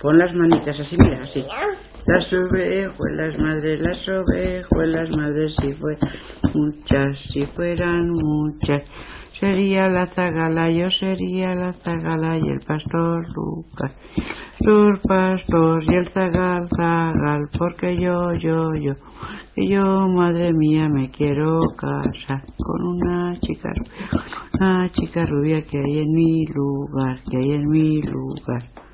Pon las manitas así, mira, así. Las ovejuelas madres, si fueran muchas, sería la zagala, yo sería la zagala y el pastor Lucas, su pastor y el zagal, porque yo, madre mía, me quiero casar con una chica rubia que hay en mi lugar,